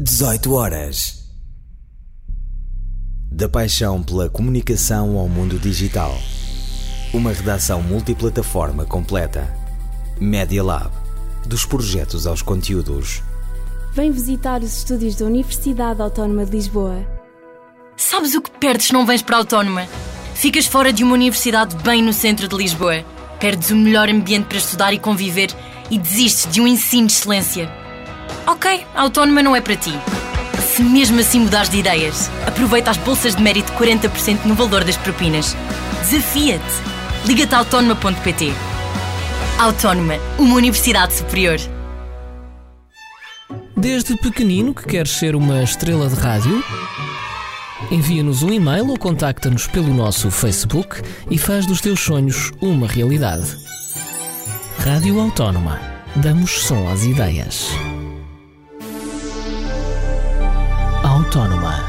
18 horas. Da paixão pela comunicação ao mundo digital. Uma redação multiplataforma completa. Media Lab. Dos projetos aos conteúdos. Vem visitar os estúdios da Universidade Autónoma de Lisboa. Sabes o que perdes se não vens para a Autónoma? Ficas fora de uma universidade bem no centro de Lisboa. Perdes o melhor ambiente para estudar e conviver e desistes de um ensino de excelência. Ok, a Autónoma não é para ti. Se mesmo assim mudares de ideias, aproveita as bolsas de mérito de 40% no valor das propinas. Desafia-te. Liga-te a autónoma.pt. Autónoma, uma universidade superior. Desde pequenino que queres ser uma estrela de rádio? Envia-nos um e-mail ou contacta-nos pelo nosso Facebook e faz dos teus sonhos uma realidade. Rádio Autónoma. Damos som às ideias. Autónoma.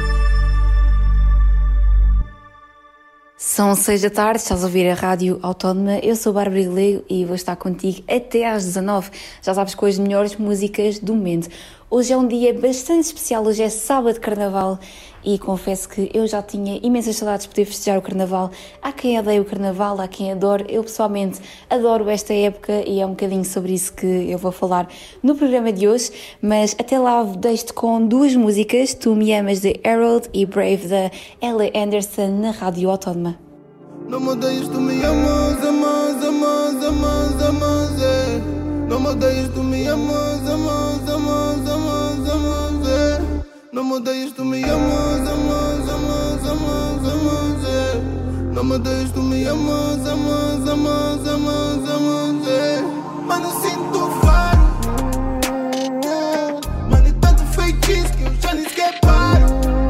São 6 da tarde, estás a ouvir a Rádio Autónoma. Eu sou a Bárbara Galego e vou estar contigo até às 19. Já sabes, com as melhores músicas do momento. Hoje é um dia bastante especial, hoje é sábado de Carnaval e confesso que eu já tinha imensas saudades de poder festejar o Carnaval. Há quem odeie o Carnaval, há quem adore. Eu pessoalmente adoro esta época e é um bocadinho sobre isso que eu vou falar no programa de hoje. Mas até lá deixo-te com duas músicas, Tu Me Amas de Harold e Brave da Ellie Anderson na Rádio Autónoma. Não me odeias, tu me amas, amas, amas, amas, amas, é. Não me odeias, tu me amas, amas, amas, amas, amas, é. Não me odeias, tu me amas, amas, amas, amas, amas, é. Não me odeias, tu me amas, amas, amas, amas, amas, é. Mano, sinto faro. Mano, é tanto feitiço que eu já nem sequer paro.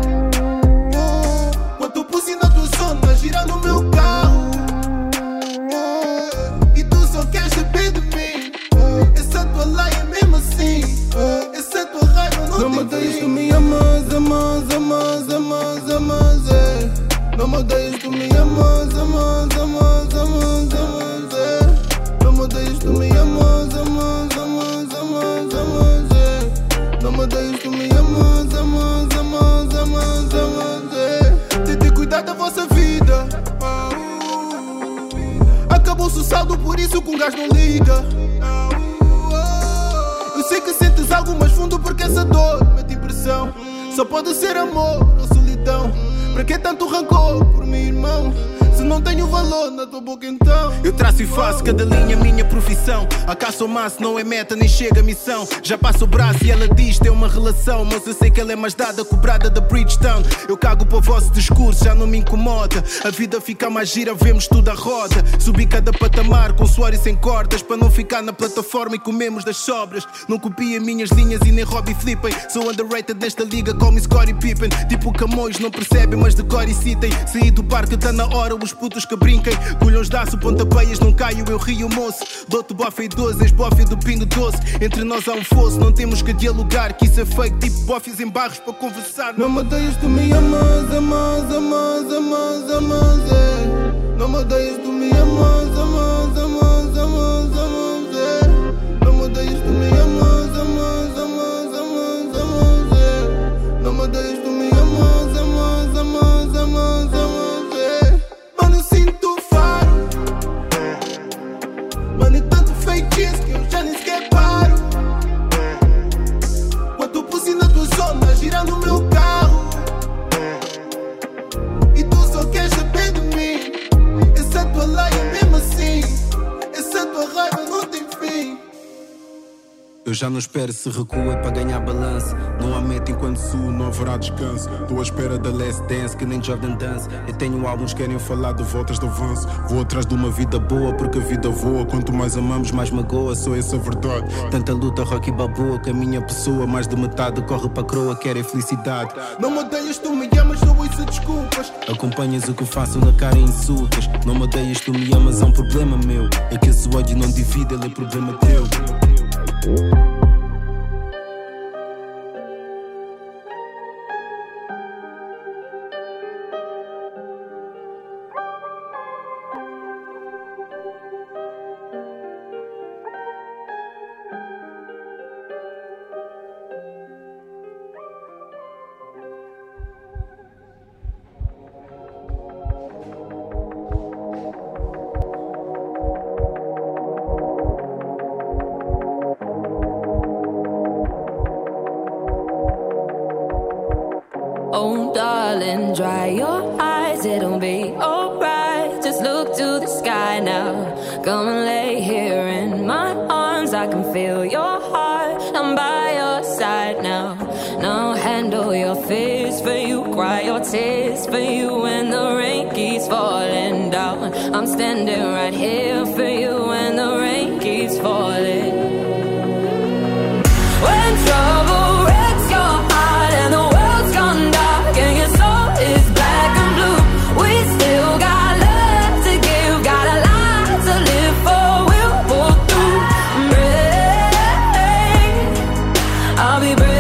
Quando pus na tua zona, gira no meu carro. E tu só queres saber de mim. Essa tua laia é mesmo assim. Essa tua raiva não me odeias, tu me amas, amas, amas, amas, amas, é. Não me odeias, tu me amas, amas, amas, amas, amas, é. Não me odeias, tu me amas, amas, amas, amas, amas, é. Não me odeias, tu me amas, amas, amas, amas, amas, é. Tentei cuidar da vossa vida. Acabou-se o saldo, por isso que um gajo não liga. Eu sei que sentes algo mais fundo porque essa dor mete impressão. Só pode ser amor ou solidão. Pra que tanto rancor por mim, irmão? Se não tenho valor na tua boca então. Eu traço e faço cada linha minha profissão. A caça ao maço não é meta nem chega a missão. Já passo o braço e ela diz tem uma relação. Mas eu sei que ela é mais dada, cobrada da Bridgetown. Eu cago para o vosso discurso, já não me incomoda. A vida fica mais gira, vemos tudo à roda. Subi cada patamar com suor e sem cordas. Para não ficar na plataforma e comemos das sobras. Não copia minhas linhas e nem Robbie flippem. Sou underrated nesta liga, call me Scottie Pippen. Tipo Camões, não percebem, mas decor e citem. Saí do parque, tá na hora, os putos que brinquem. Colhões daço, pontapeias, não caio, eu rio, moço. Dou-te bofe e doze, és bofe do pingo doce. Entre nós há um fosso, não temos que dialogar. Que isso é fake, tipo bofes em barros para conversar. Não me odeias, tu me amas, amas, amas, amas, amas, é. Não me odeias, tu me amas, amas, amas, amas, amas, é. Não me odeias, tu me amas, amas, amas, amas, amas, é. Não me odeias, tu me amas, amas, amas, amas, amas, é. Mano, sinto faro. Mano, é tanto feitiço que eu já nem sequer paro. Quando pus na tua zona, gira no meu carro. E tu só queres saber de mim. Essa tua laia é mesmo assim. Essa tua raiva não tem fim. Eu já não espero, se recuo é para ganhar balanço. Não há meta enquanto suo, não haverá descanso. Estou à espera da Last Dance, que nem Jordan Dance. Eu tenho álbuns que querem falar de voltas de avanço. Vou atrás de uma vida boa, porque a vida voa. Quanto mais amamos, mais magoa, só essa a verdade. Tanta luta, rock e balboa, que a minha pessoa, mais de metade, corre para a croa, quer é felicidade. Não me odeias, tu me amas, não isso desculpas. Acompanhas o que faço na cara e insultas. Não me odeias, tu me amas, é um problema meu. É que esse ódio não divide, ele é problema teu. and dry your eyes, it'll be alright. Just look to the sky now. Come and lay here in my arms. I can feel your heart, I'm by your side now. Now handle your fears for you, cry your tears for you when the rain keeps falling down. I'm standing right here for you when the rain keeps falling. When trouble wrecks your heart and the world's gone dark and your soul is black and blue, we still got love to give, got a lot to live for. We'll pull through. Brave, I'll be brave.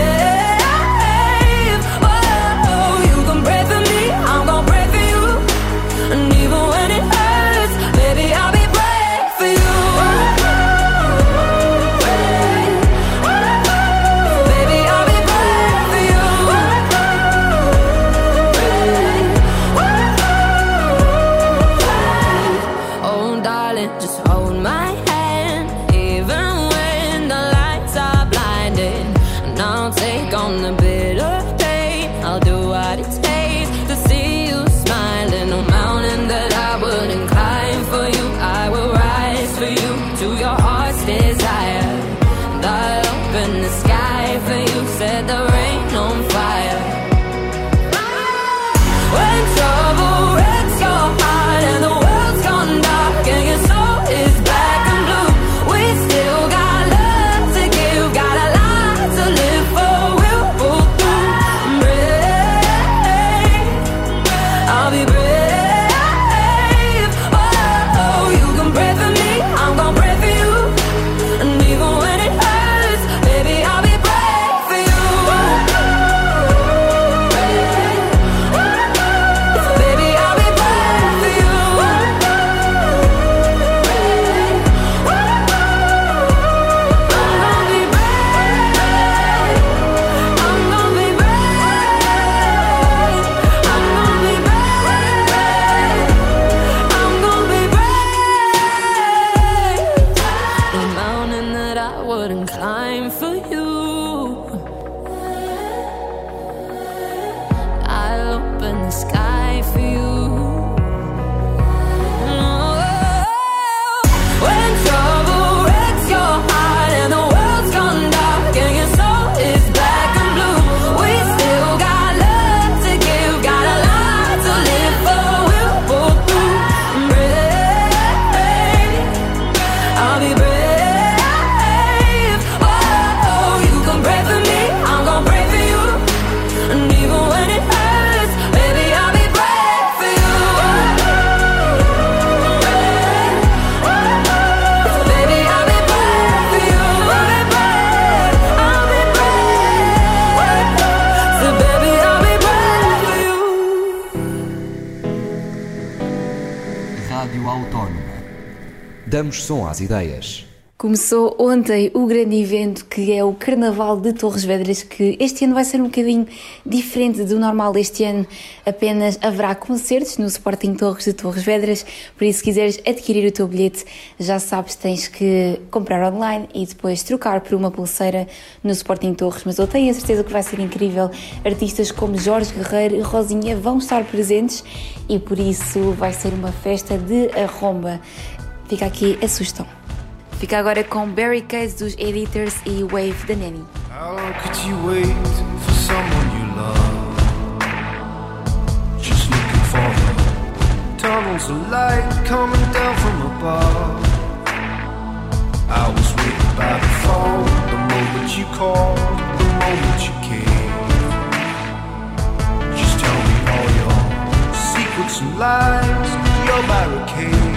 Damos som às ideias. Começou ontem o grande evento que é o Carnaval de Torres Vedras, que este ano vai ser um bocadinho diferente do normal. Este ano apenas haverá concertos no Sporting Torres de Torres Vedras, por isso se quiseres adquirir o teu bilhete, já sabes, tens que comprar online e depois trocar por uma pulseira no Sporting Torres, mas eu tenho a certeza que vai ser incrível. Artistas como Jorge Guerreiro e Rosinha vão estar presentes e por isso vai ser uma festa de arromba. Fica aqui a sugestão. Fica agora com Barricades dos Editors e Wave da Nanny. How long could you wait for someone you love? Just looking for the tunnels of light coming down from above. I was waiting by the phone, the moment you called, the moment you came. Just tell me all your secrets and lies, your barricades.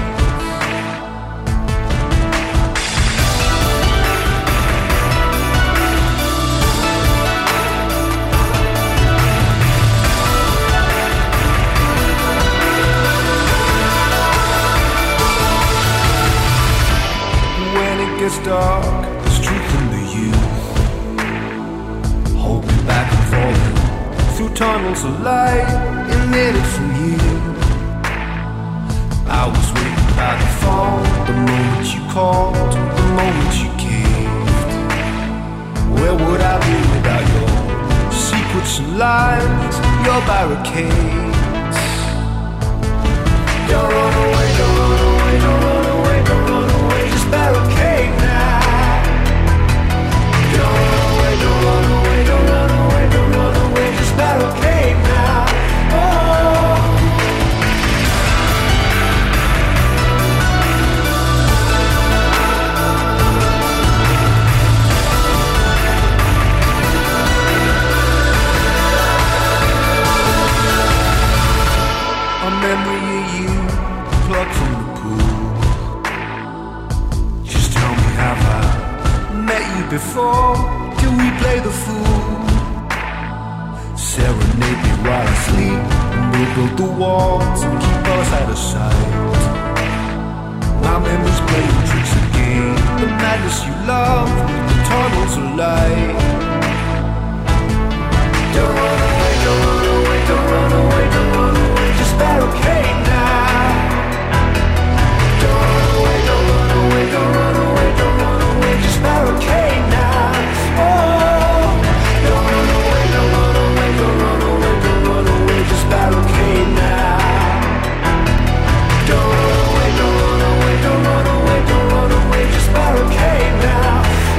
It's dark, there's truth in the youth. Holding back and falling through tunnels of light, emitted from you. I was waiting by the phone, the moment you called, the moment you caved. Where would I be without your secrets and lies, your barricade? Don't run away, don't run away, don't run away, don't run away, just barricade now. Don't run away, don't run away, don't run away, don't run away, just barricade now. A memory of you plucked from the pool. Just tell me, have I met you before? Can we play the fool? Serenade me while I sleep, and we'll build the walls and keep us out of sight. My memories playing tricks again. The madness you love, the tunnels of light. Don't run away, don't run away, don't run away, don't run away, just barricade now. Don't run away, don't run away, don't run away, don't run away, just barricade now. Oh, don't run away, don't run away, don't run away, don't run away, just barricade now. Don't run away, don't run away, don't run away, don't run away, just barricade now.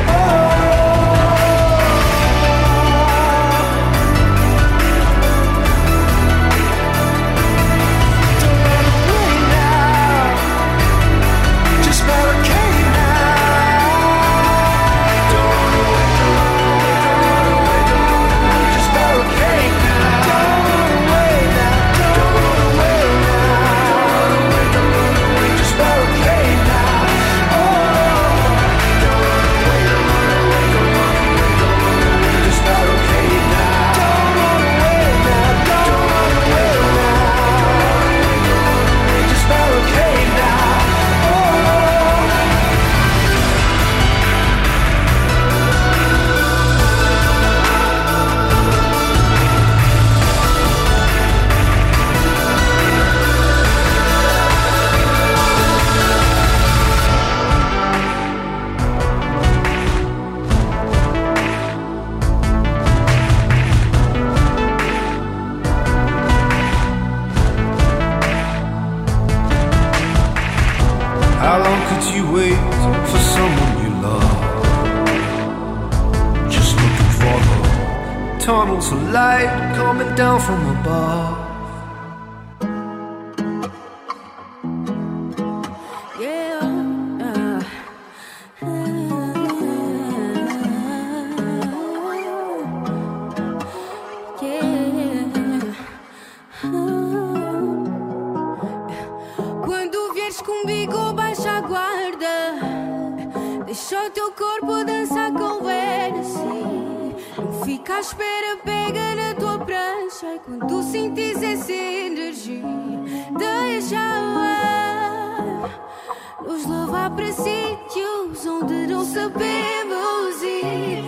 How long could you wait for someone you love? Just looking for the tunnels of light coming down from above. Quando vieres comigo, baixa a guarda. Deixa o teu corpo dançar com assim. Não fica à espera, pega na tua prancha. E quando sentires essa energia, deixa-a nos levar para sítios onde não sabemos ir.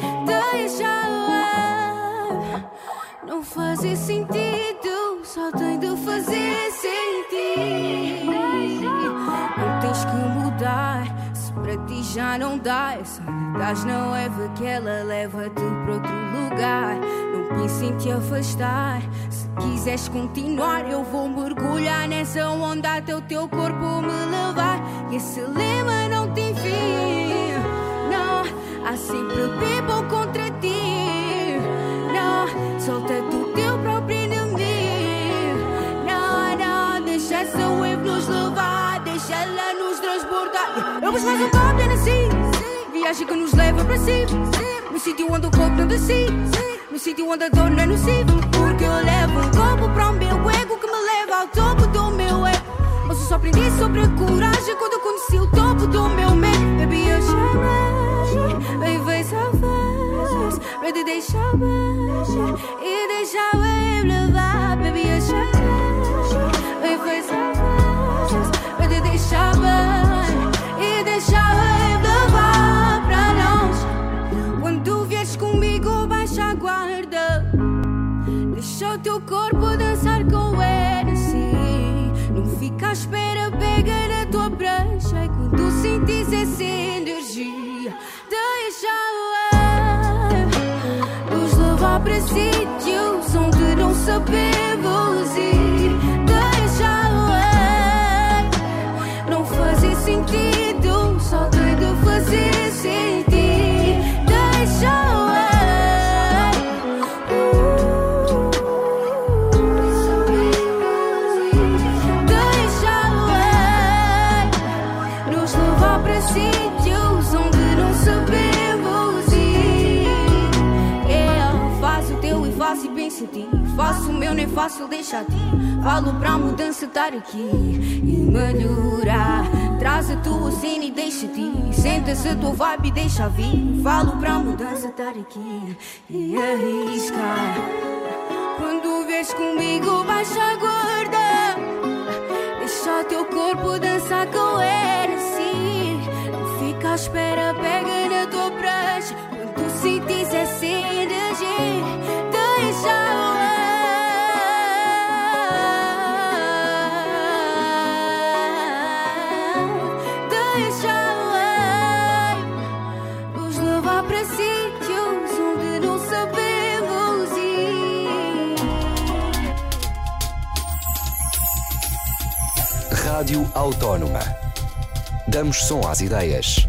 Deixa-a não fazer sentido, só tem de fazer sentir. Não tens que mudar, se para ti já não dá. Se estás não leva que ela leva-te para outro lugar. Não pense em te afastar, se quiseres continuar eu vou mergulhar nessa onda até o teu corpo me levar. E esse lema não tem fim, não, há sempre people contra ti. Não, solta-te o teu próprio inimigo. Não, não, deixa essa wave nos levar, deixa ela nos transbordar. Eu vou mais um copo assim, viagem que nos leva para si. No sítio onde o corpo não decide, no sítio onde a dor não é nociva. Porque eu levo um copo para o meu ego que me leva ao topo do meu ego. Mas eu só aprendi sobre a coragem quando eu conheci o topo do meu medo. Baby, eu chamei, baby, só faz para te deixar bem e deixar bem levar. Baby, eu chamei, baby, só faz para te deixar bem e deixar bem levar para nós. Quando vieres comigo, baixa a guarda. Deixa o teu corpo dançar com ele, sim. Não fica à espera, pega na tua prancha. E quando sentires essa energia, deixa-a nos levar para sítios onde não sabemos ir. Deixa-a sentido, só de fazer sentir. Deixa-o nos levar para sítios onde não sabemos ir. Faz o teu e faço e penso em ti. Faço o meu, nem fácil deixar ti. Falo para a mudança estar aqui e melhorar. Traz a tua cena e deixa-te. Senta-se a tua vibe e deixa vir. Falo para a mudança estar aqui e arriscar. Quando vês comigo baixa a guarda. Deixa o teu corpo dançar com era assim. Não fica à espera, pega na tua prancha. Quando tu sentires essa energia, deixa-o Rádio Autónoma. Damos som às ideias.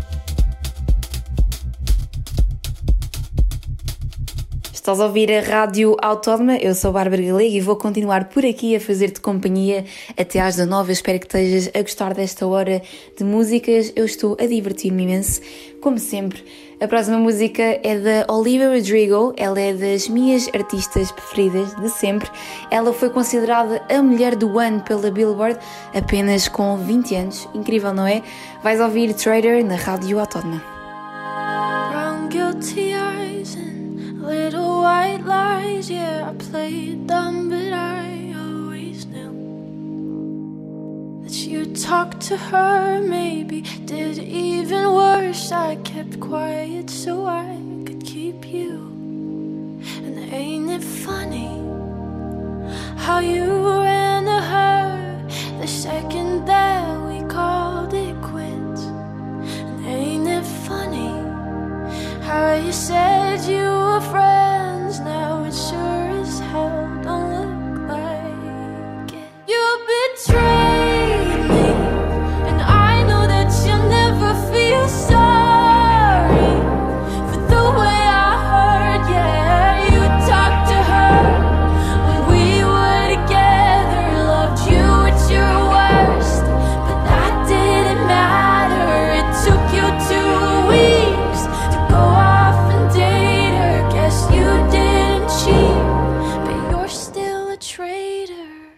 Estás a ouvir a Rádio Autónoma, eu sou a Bárbara Galego e vou continuar por aqui a fazer-te companhia até às 19. Espero que estejas a gostar desta hora de músicas, eu estou a divertir-me imenso, como sempre. A próxima música é da Olivia Rodrigo, ela é das minhas artistas preferidas de sempre. Ela foi considerada a mulher do ano pela Billboard, apenas com 20 anos. Incrível, não é? Vais ouvir Trader na Rádio Autónoma. Brown guilty eyes and little white lies. Yeah, I played dumb, but I always knew that you talked to her, maybe did even worse. I kept quiet so I could keep you. And ain't it funny how you ran to her the second that we called it quits? And ain't it funny how you said you were friends, now it sure as hell don't look like it. You betrayed me, and I know that you'll never feel sorry for the way I heard. Yeah, you talked to her when we were together, loved you at your worst, but that didn't matter. It took you 2 weeks to go off and date her. Guess you didn't cheat, but you're still a traitor.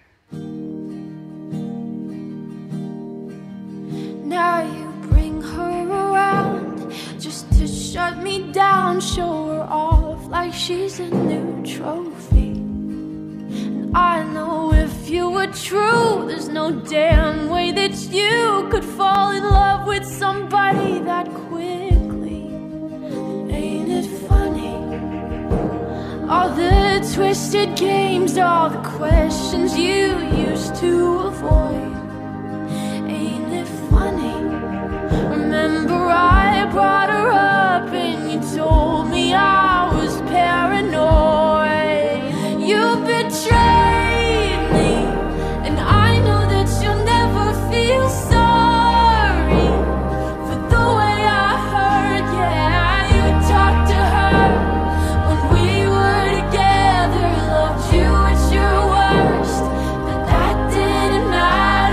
Now you bring her around just to shut me down, show her off like she's a new trophy. And I know if you were true, there's no damn way that you could fall in love with somebody that quickly. Ain't it funny? All the twisted games, all the questions you used to avoid. Ain't it funny? Remember I brought her up and you told me I was paranoid. You betrayed me, and I know that you'll never feel sorry for the way I heard. Yeah, you talked to her when we were together, loved you at your worst, but that didn't matter.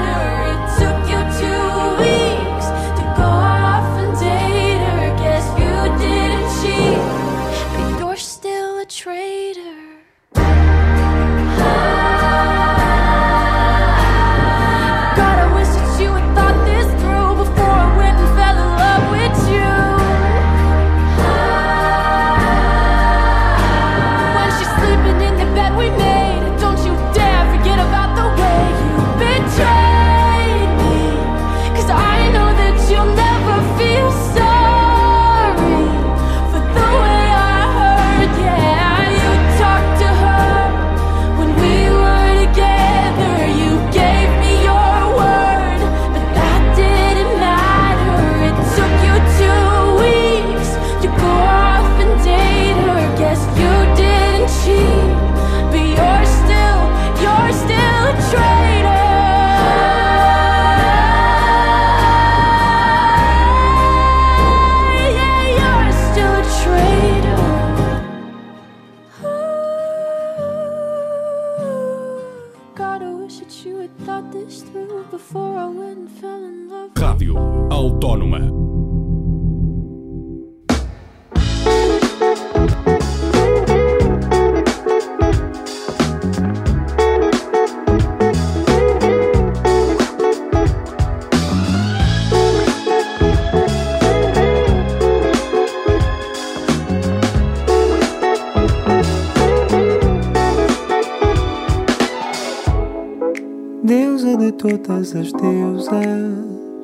todas as deusas,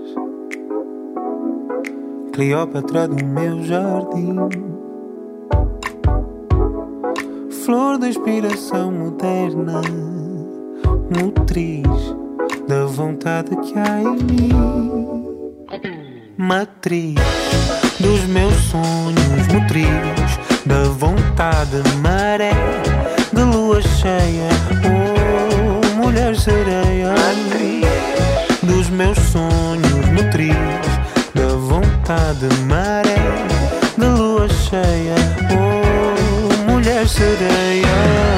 Cleópatra do meu jardim, flor da inspiração moderna, nutriz da vontade que há em mim, matriz dos meus sonhos, motriz da vontade, maré de lua cheia, oh mulher sereia, matriz dos meus sonhos, motriz da vontade, maré de lua cheia, oh mulher sereia.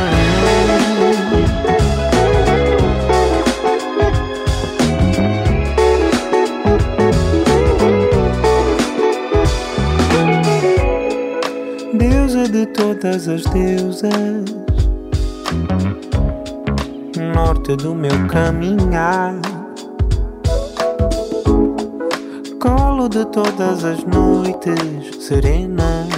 Deusa de todas as deusas, norte do meu caminhar, colo de todas as noites serenas,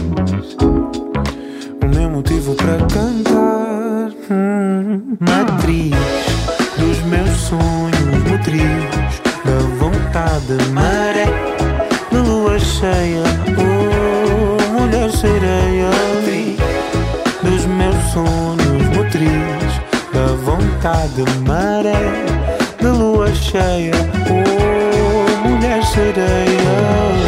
o meu motivo para cantar, matriz dos meus sonhos, motriz da vontade, maré de lua cheia, oh mulher sereia, dos meus sonhos, motriz da vontade, maré de lua cheia, oh mulher sereia.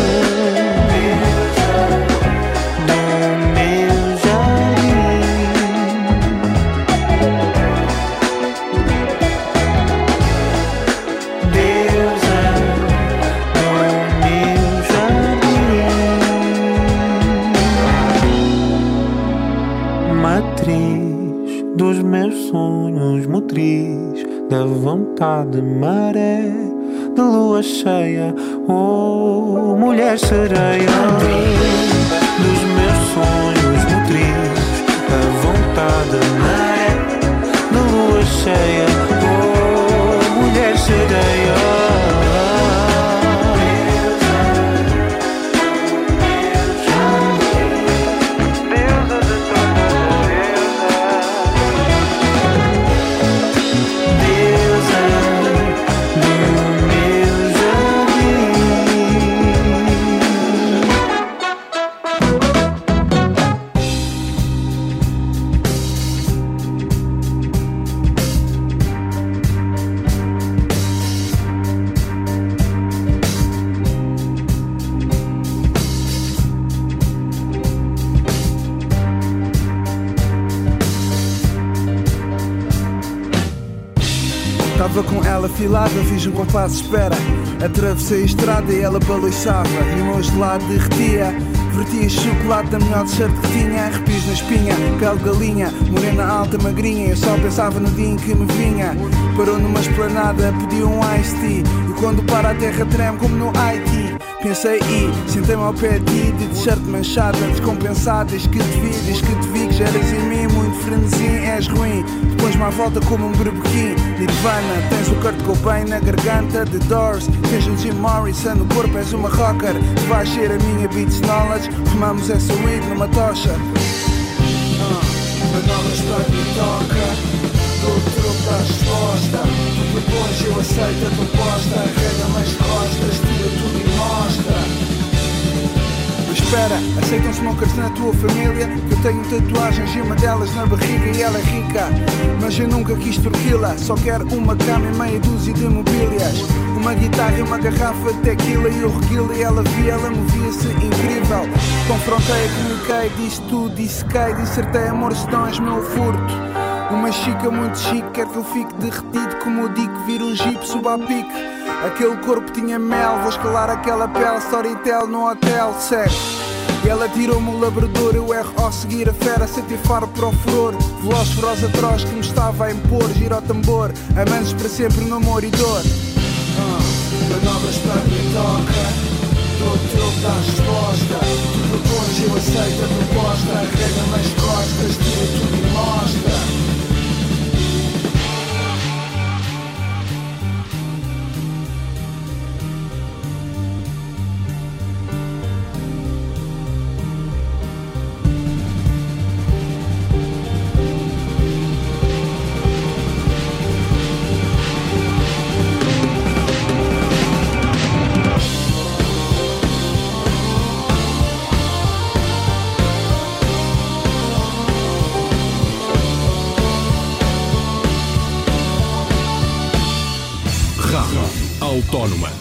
Dos meus sonhos, motriz da vontade, maré de lua cheia, oh mulher sereia. Dos meus sonhos, motriz da vontade, maré de lua cheia, oh mulher sereia. Estava com ela filada, fiz um compasso de espera. Atravessei a estrada e ela baloiçava e o meu gelado derretia. Vertia chocolate da melhor t-shirt que tinha, arrepios na espinha, pele de galinha, morena alta, magrinha. Eu só pensava no dia em que me vinha. Parou numa esplanada, pediu um iced tea, e quando para a terra treme como no Haiti. Pensei e sentei-me ao pé de ti, de t-shirt manchada, descompensada. Diz que te vi, que geras em mim muito frenesim, és ruim. Depois-me à volta como um berbequim. Nirvana, tens o Kurt Cobain na garganta, The Doors, tens o Jim Morrison no corpo, és uma rocker. Tu vais ser a minha beats knowledge, fumamos essa weed numa tocha. Manobras para que me toca, dou o troco da resposta. Tu propões, eu aceito a proposta. Arrega-me as costas, tira tudo e mostra. Mas espera, aceitam smokers na tua família? Que eu tenho tatuagens e uma delas na barriga e ela é rica. Mas eu nunca quis torquila, só quero uma cama e meia dúzia de mobílias. Uma guitarra e uma garrafa de tequila e eu reguila e ela via, ela movia-se incrível. Confrontei, comuniquei, disse tudo, dissequei, dissertei amor, sedões, meu furto. Uma chica muito chique, quer que eu fique derretido como o Dick, vira um jeep, suba a pique. Aquele corpo tinha mel, vou escalar aquela pele, storytell no hotel, segue. E ela tirou-me o labrador, eu erro ao seguir a fera, senti faro para o furor. Veloz, feroz, atroz que me estava a impor, gira o tambor, amantes para sempre no amor e dor. Manobras para quem toca, dou o troco da resposta. Tu propões, eu aceito a proposta. Arrega-me as costas, tira tudo e mostra. Autónoma.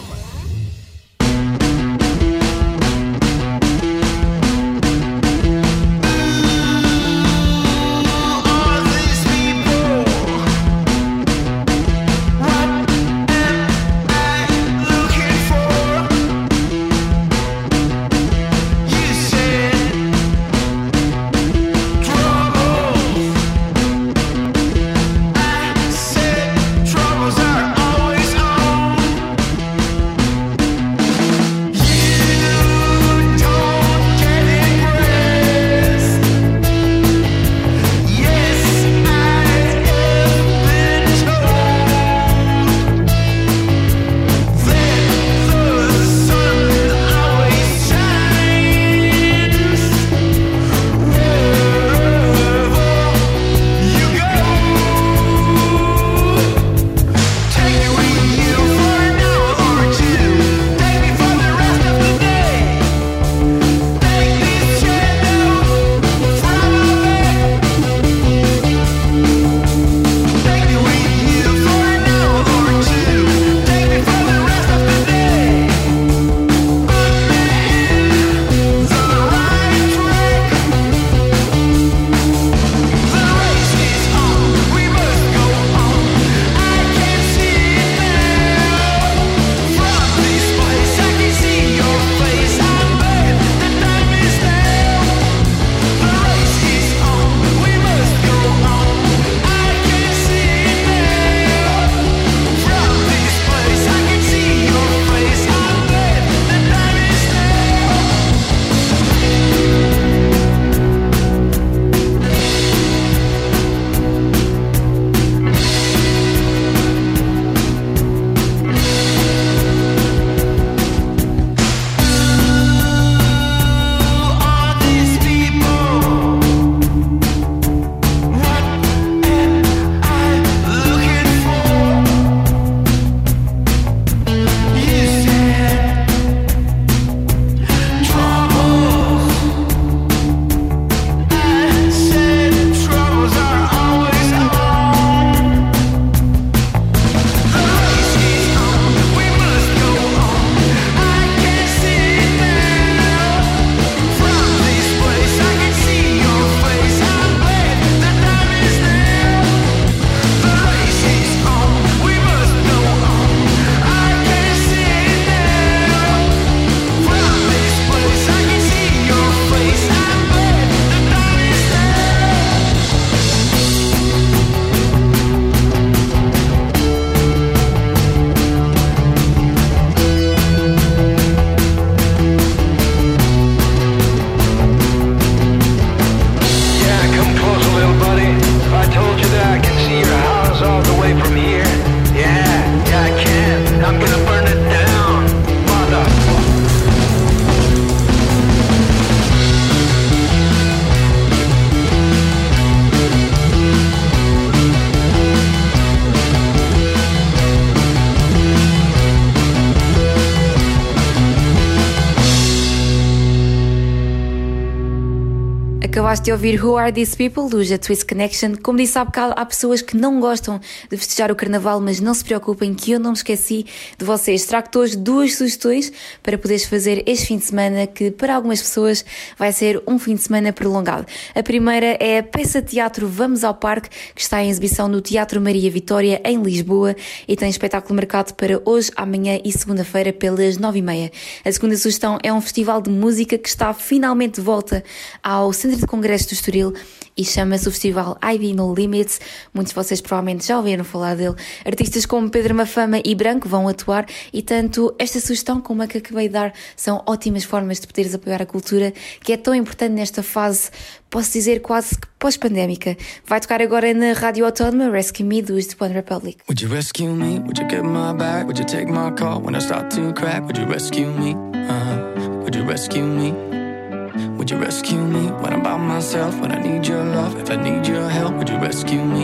Acabaste de ouvir Who Are These People, do The Twist Connection. Como disse há bocado, há pessoas que não gostam de festejar o Carnaval, mas não se preocupem que eu não me esqueci de vocês. Trago-te hoje 2 sugestões para poderes fazer este fim de semana, que para algumas pessoas vai ser um fim de semana prolongado. A primeira é a peça de teatro Vamos ao Parque, que está em exibição no Teatro Maria Vitória, em Lisboa, e tem espetáculo marcado para hoje, amanhã e segunda-feira pelas 9h30. A segunda sugestão é um festival de música que está finalmente de volta ao Centro de Congresso do Estoril e chama-se o Festival IB No Limits. Muitos de vocês provavelmente já ouviram falar dele. Artistas como Pedro Mafama e Branco vão atuar e tanto esta sugestão como a que acabei de dar são ótimas formas de poderes apoiar a cultura, que é tão importante nesta fase, posso dizer quase que pós-pandémica. Vai tocar agora na Rádio Autónoma Rescue Me dos The One Republic. Would you rescue me? Would you get my back? Would you take my call when I start to crack? Would you rescue me? Would you rescue me? Would you rescue me when I'm by myself? When I need your love, if I need your help, would you rescue me?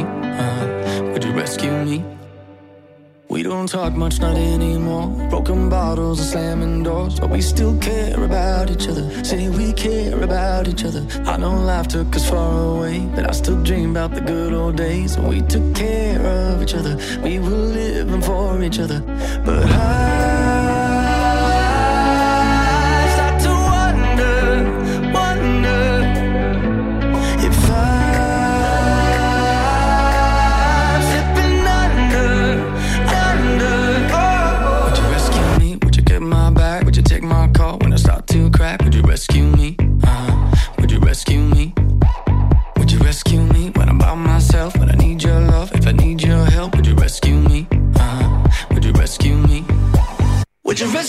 Would you rescue me? We don't talk much, not anymore. Broken bottles and slamming doors, but we still care about each other. Say we care about each other. I know life took us far away, but I still dream about the good old days when we took care of each other. We were living for each other. But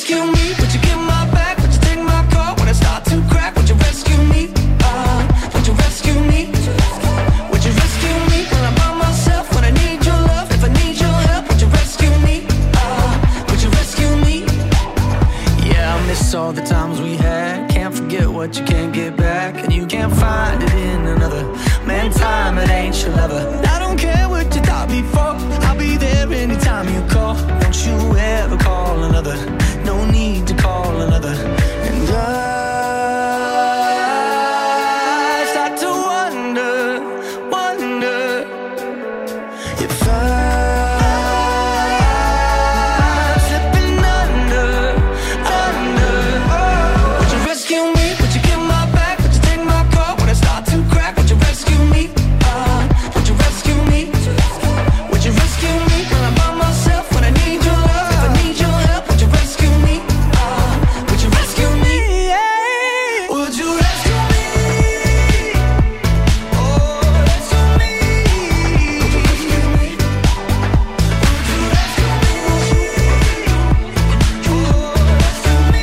rescue me? Would you get my back? Would you take my call when I start to crack? Would you rescue me? Would you rescue me? Would you rescue me when I'm by myself? When I need your love, if I need your help, would you rescue me? Would you rescue me? Yeah, I miss all the times we had. Can't forget what you can't get back, and you can't find it in another. Man, time, it ain't your lover. I don't care what you thought before. I'll be there anytime you call. Don't you ever call another. No need to call another. And I start to wonder if I'm slipping under. Would you rescue me? Would you get my back? Would you take my call when I start to crack? Would you rescue me? Would you rescue me? Would you rescue me when I'm by myself? When I need your love, if I need your help, would you rescue me? Would you rescue me? Yeah. Would you rescue me? Oh, rescue me. Would you rescue me? Would you rescue me? Oh, rescue me.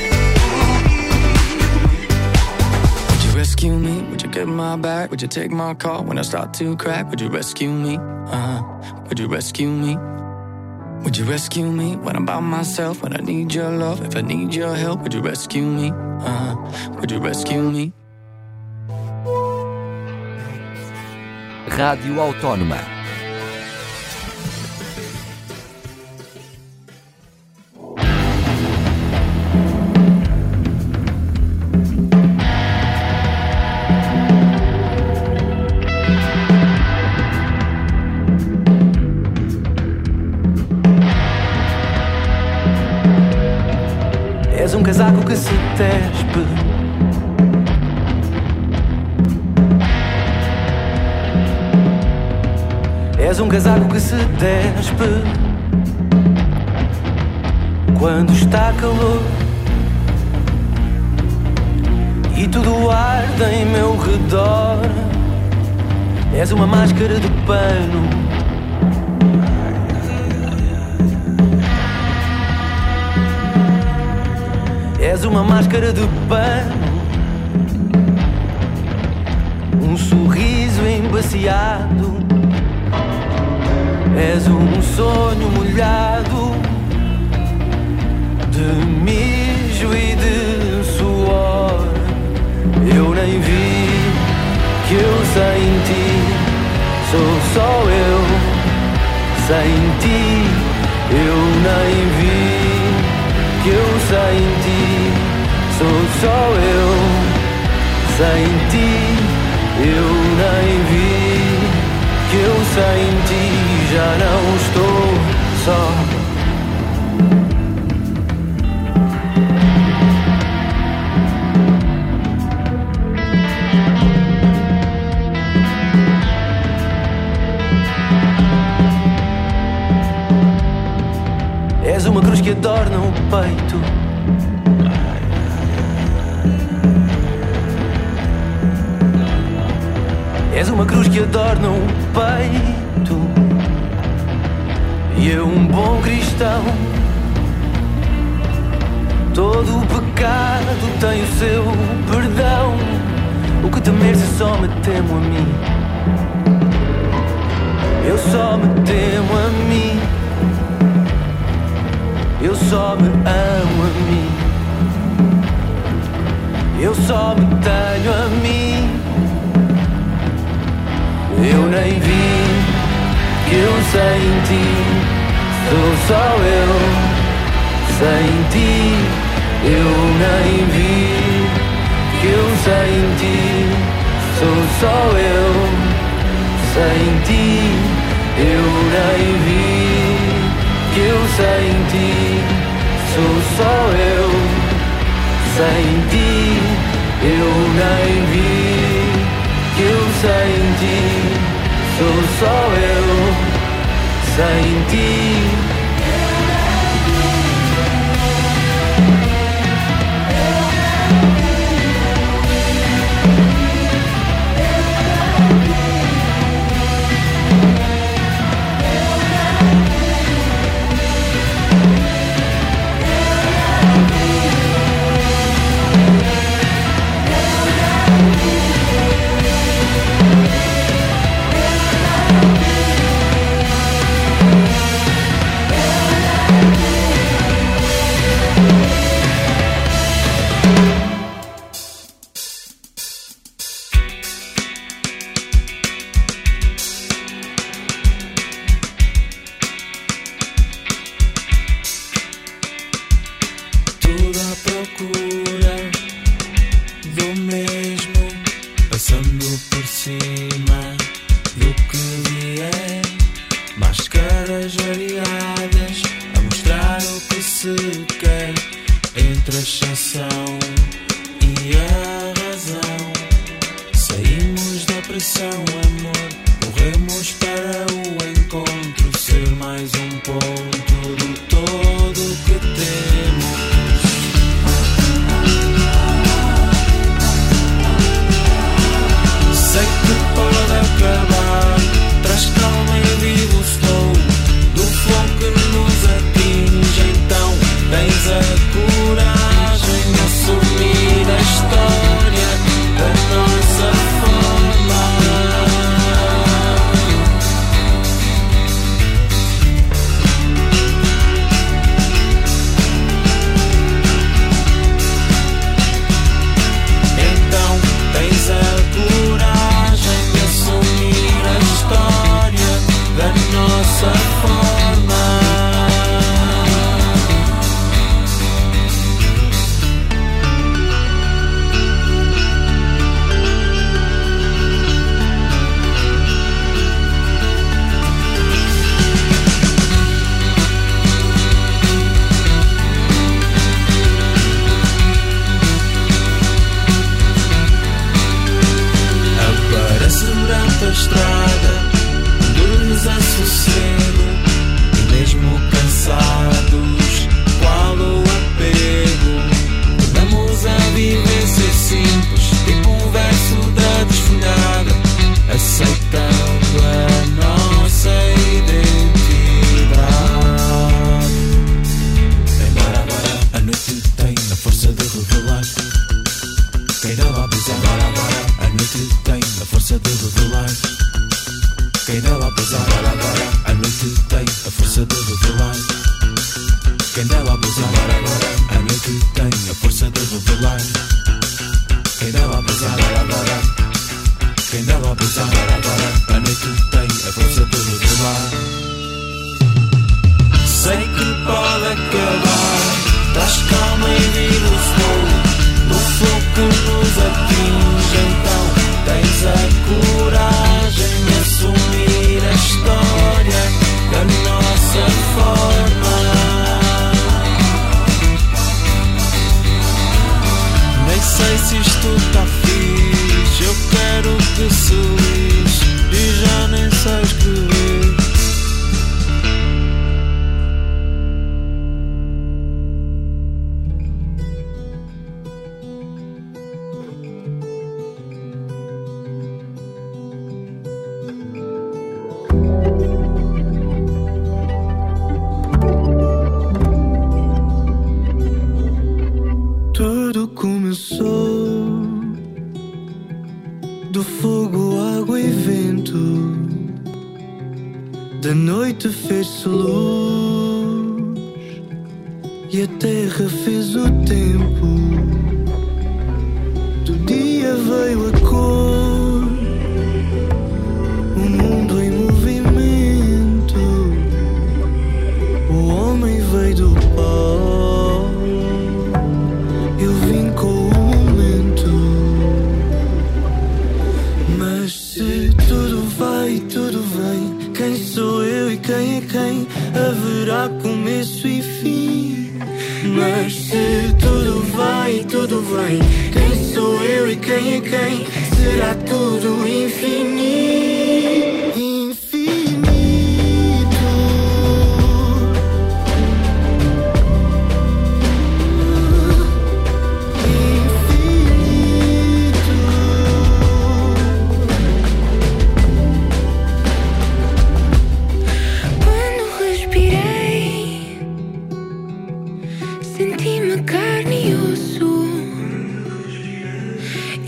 Would you rescue me? Would you get my back? Would you take my call when I start to crack? Would you rescue me? Would you rescue me? Would you rescue me when I'm by myself? When I need your love, if I need your help, would you rescue me? Would you rescue me? Rádio Autónoma. És um casaco que se despe. És um casaco que se despe quando está calor e tudo arde em meu redor. És uma máscara de pano. És uma máscara de pano, um sorriso embaciado. És um sonho molhado de mijo e de suor. Eu nem vi que eu sem ti sou só eu. Sem ti eu nem vi que eu sem ti sou só eu. Sem ti eu nem vi que eu sem ti já não estou só. És uma cruz que adorna o peito. És uma cruz que adorna o peito. E eu um bom cristão. Todo o pecado tem o seu perdão. O que temer se só me temo a mim? Eu só me temo a mim. Eu só me amo a mim. Eu só me tenho a mim. Eu nem vi que eu sem ti sou só eu. Sem ti eu nem vi que eu sem ti sou só eu. Sem ti eu nem vi que eu sem ti sou só eu. Sem ti eu nem vi que eu sem ti sou só eu. Sem ti Senti-me carne e osso, e a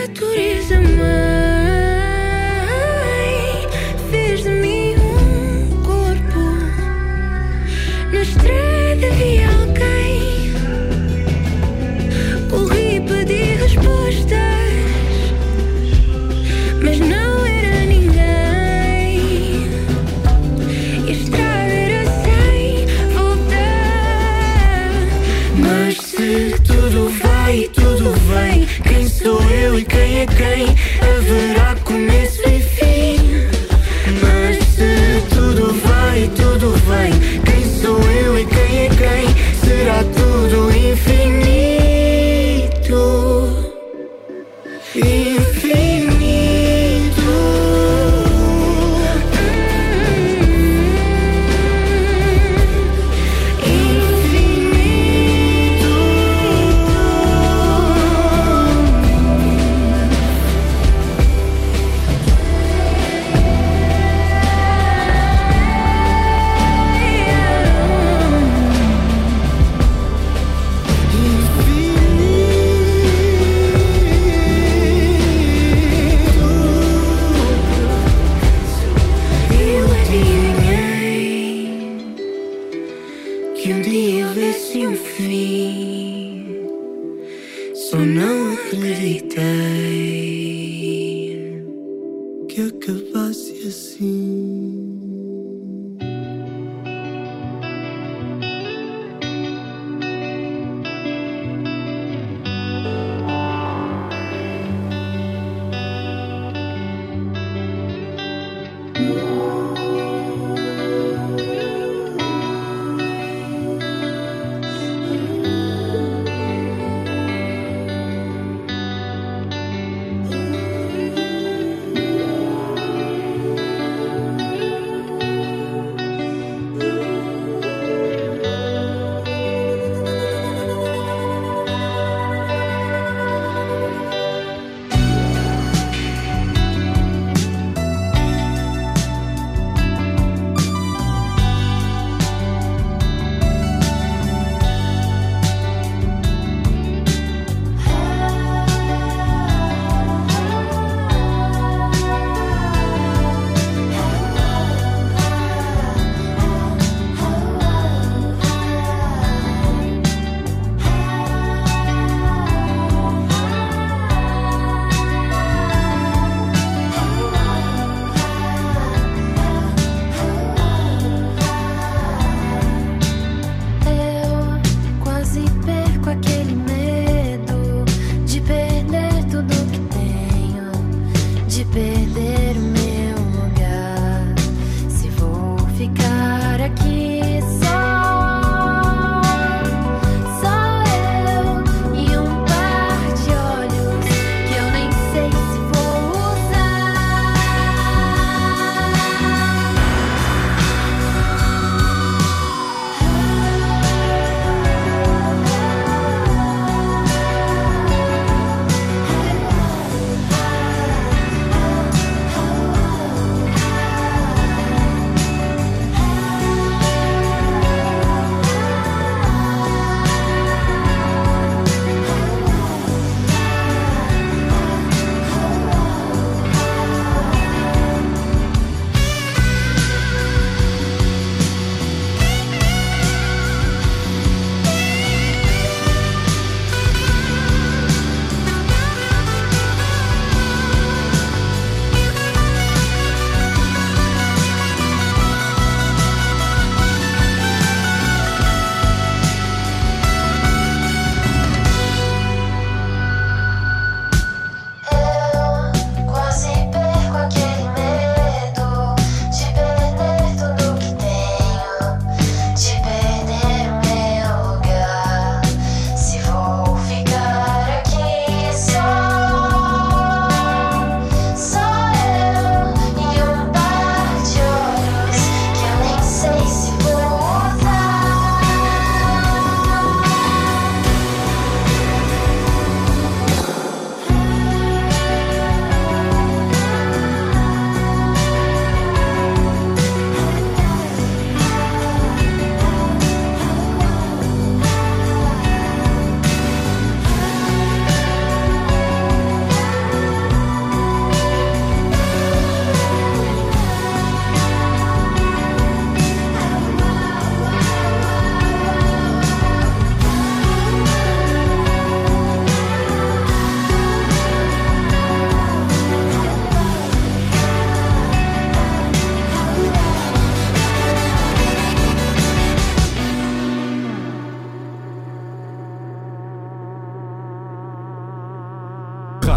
natureza mãe fez de mim um corpo. Na estrada vi alguém, corri, pedi respostas, mas não era ninguém. E a estrada era sem voltar. Mas se tudo vai e tudo vem, quem sou eu e quem é quem? Haverá começo e fim. Mas se tudo vai e tudo vem, quem sou eu e quem é quem? Será tudo infinito. Infinito. Eu adivinhei que um dia houvesse um fim, só não acreditei que acabasse assim.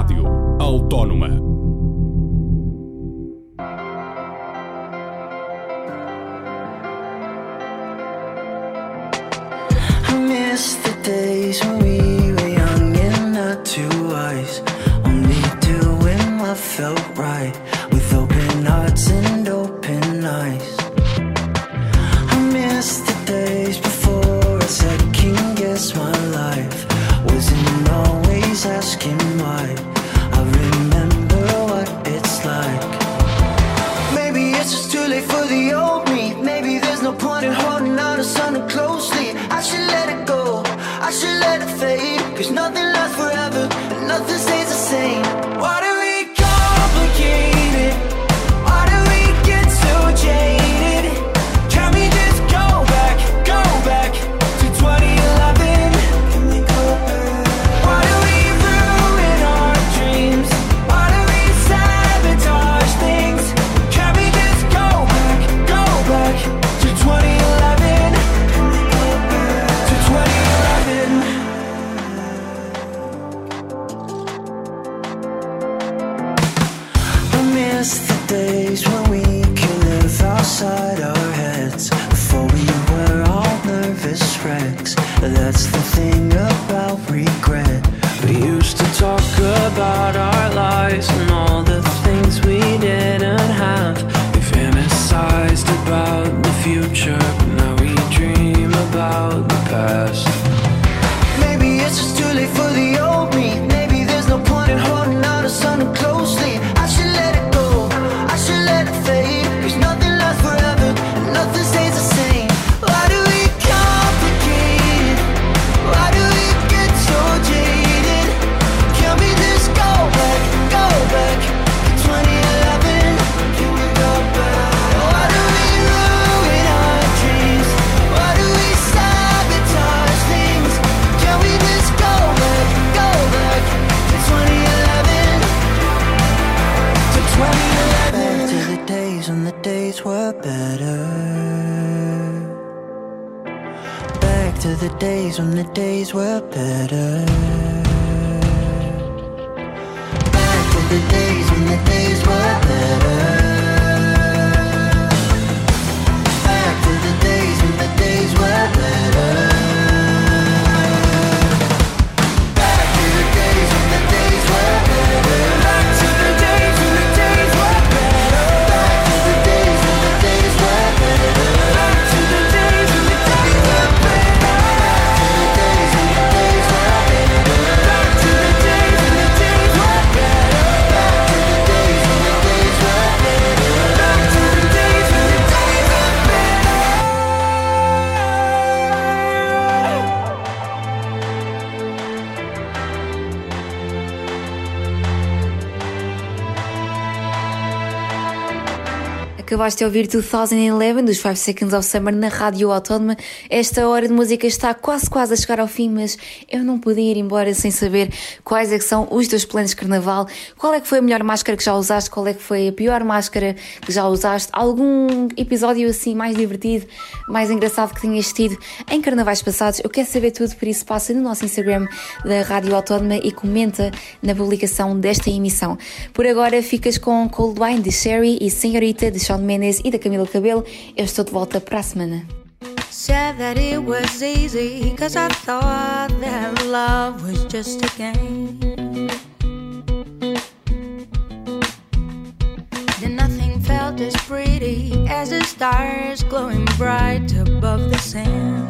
Rádio Autónoma. I miss the days when we were young and not too wise, only doing what felt right, with open hearts and open eyes. I miss the days before I second guessed my life, wasn't always asking why. I remember what it's like. Maybe it's just too late for the old me. Maybe there's no point in holding on to something closely. I should let it go, I should let it fade, 'cause nothing lasts forever and nothing stays the same. Why do we complicate it? Why do we get so jaded? Can we just go back to 2011? Can we go back? Why do we ruin our dreams? Why do we sabotage things? Can we just go back to 2011? Can we go back to 2011? I miss the days when we could live outside our heads, before we were all nervous wrecks. That's the thing about regret. We used to talk about our lives and all the things we didn't have. We fantasized about the future, but now we dream about the past. Maybe it's just too late for the old me. Maybe there's no point in holding on to something closely. I should let it go, I should let it fade, 'cause nothing lasts forever and nothing stays the same. Why do we complicate it? Why do we get so jaded? Can we just go back to 2011? Can we go back? Why do we ruin our dreams? Why do we sabotage things? Can we just go back to 2011? To 2011. Back to the days when the days were better. Back to the days when the days were better. Back to the days when the days were better. Back to the days when the days were better. Back to the days when the days were better. Back to the days when the days were better. Back to the days when the days were better. Back to the days when the days were better. Back to the days when the days were better. Back to the days when the days were better. Back to the days when the days were better. Back to the days when the days were better. Acabaste de ouvir 2011 dos 5 Seconds of Summer na Rádio Autónoma. Esta hora de música está quase a chegar ao fim, mas eu não podia ir embora sem saber quais é que são os teus planos de carnaval. Qual é que foi a melhor máscara que já usaste? Qual é que foi a pior máscara que já usaste? Algum episódio assim mais divertido, mais engraçado que tenhas tido em carnavais passados? Eu quero saber tudo, por isso passa no nosso Instagram da Rádio Autónoma e comenta na publicação desta emissão. Por agora ficas com Cold Wine de Sherry e Senhorita de Shawn Mendes e da Camila Cabello. Eu estou de volta para a semana. Said that it was easy, 'cause I thought that love was just a game. Then nothing felt as pretty as the stars glowing bright above the sand.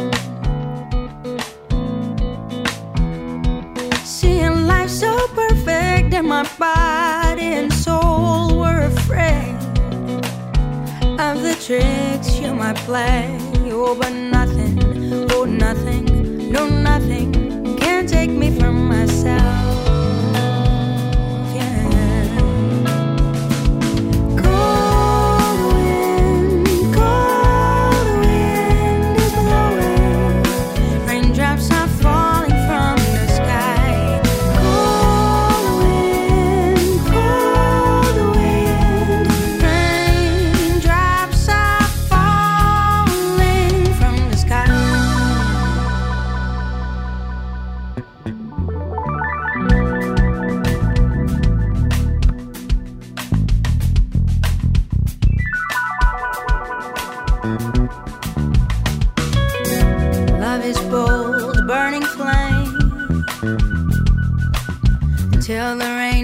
Seeing life so perfect and my body and soul were afraid of the tricks you might play. Oh, but nothing, oh nothing, no nothing can take me from myself. Yeah. Cold wind is blowing. Raindrops are falling from the sky. Cold wind, raindrops are falling from the sky.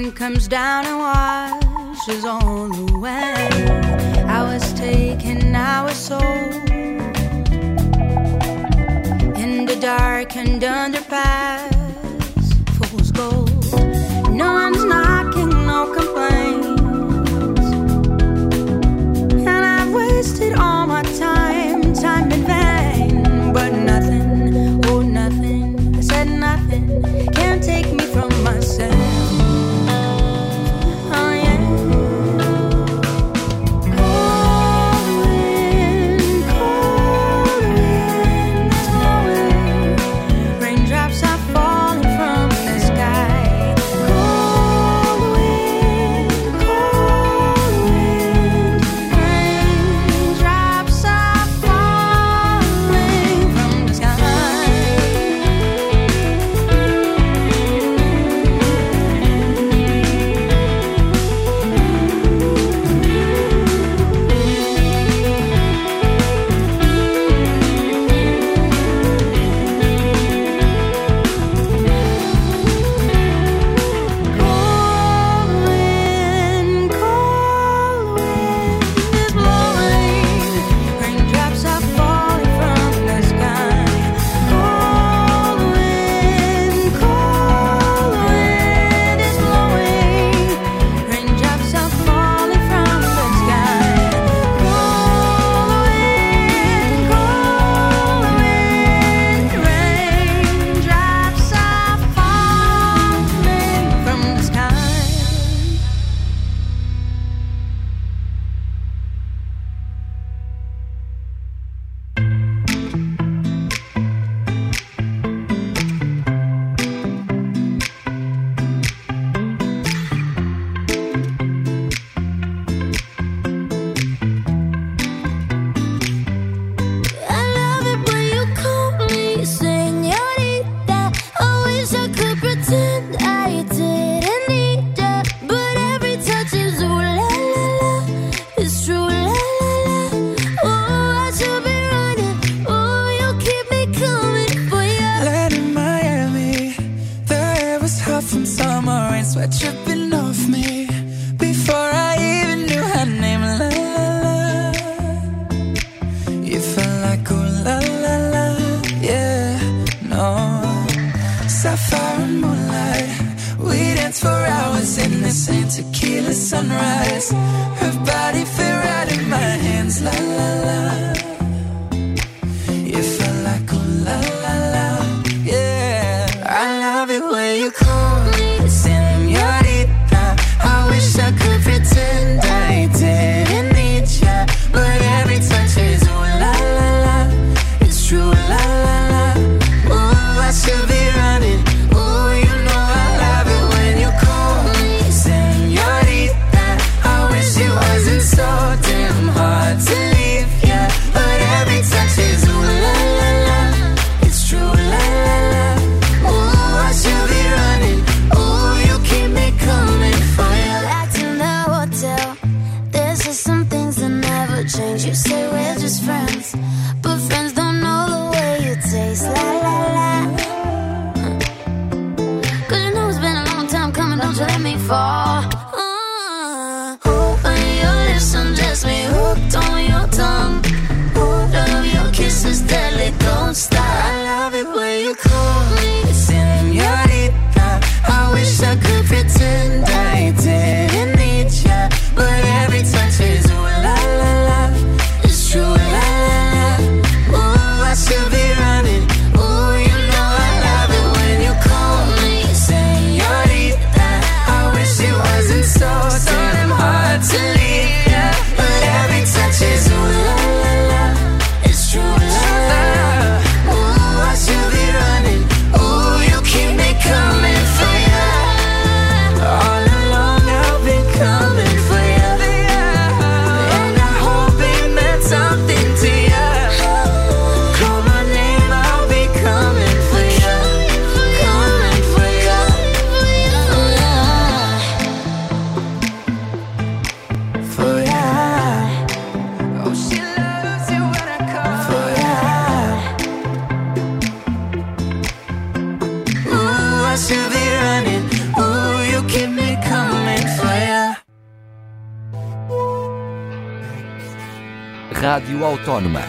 rain comes down and washes all away. I was taken, I was sold in the dark and underpass, fool's gold. No one's knocking, no complaints, and I've wasted all my time, time in vain. But nothing, oh nothing, I said nothing can't take me from myself. Oh yeah. Cold wind, cold wind is blowing. Raindrops are falling from the sky. Cold wind, raindrops are falling from the sky. Cold wind is blowing. Raindrops are falling from the sky. Cold wind is blowing. Raindrops are falling from the sky. Cold wind, raindrops are falling from the sky. I love it when you call me señorita. I wish I could pretend I didn't need ya, but every touch is ooh la la la. It's true la la la. Oh, I should be running. Oh, you keep me coming for ya. Land in Miami, the air was hot from summer rain, sweat dripping off me before I even knew her name. La la la, you felt like ooh la la la, yeah, no. Sapphire and moonlight, we danced for hours in the same tequila sunrise. Her body fit right in my hands, la la la. You felt like ooh la la la, yeah. I love it when you call me señorita. I wish I could pretend I didn't need ya, but every touch is ooh la la la. It's true la la la. Ooh, I should be running. Ooh, you know I love it when you call me señorita. I wish it wasn't so damn hard to leave ya, but every touch is ooh la la la. It's true la la la. Ooh, I should be running. Ooh, you keep me coming for ya. Back in the hotel, there's just some things that never change. You say we're just friends, but friends don't know the way you taste. La la la. 'Cause you know it's been a long time coming, don't you let me fall. When your lips undress me, hooked on your tongue. Love your kisses deadly, don't stop. I love it when you call me señorita. I wish I could pretend I didn't need ya, but every touch is ooh la la la. It's true la la la. Ooh, I should be running. Ooh, you know I love it when you call me señorita. I wish it Rádio Autónoma.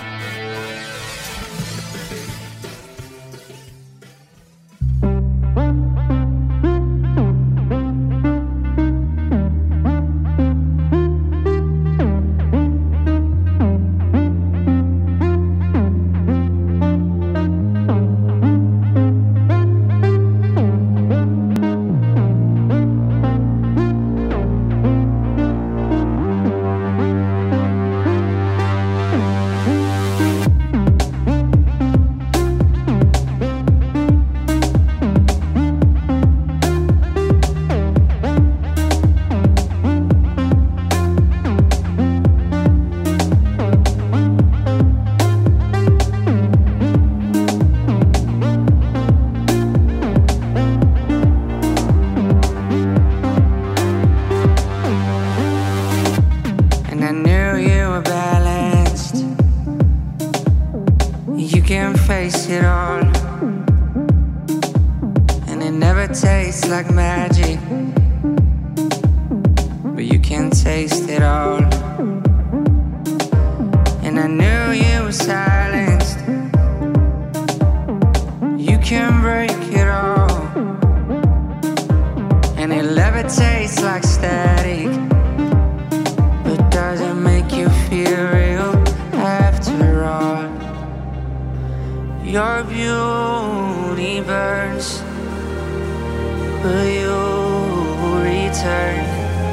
Your beauty burns, will you return?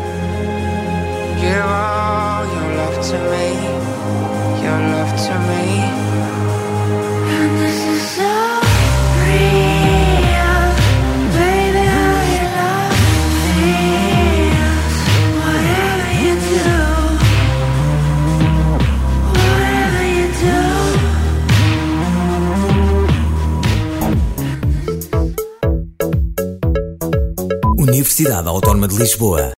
Give all your love to me, your love to me. And this is so real, baby, how your love feels. Whatever you do, whatever you do. Universidade Autónoma de Lisboa.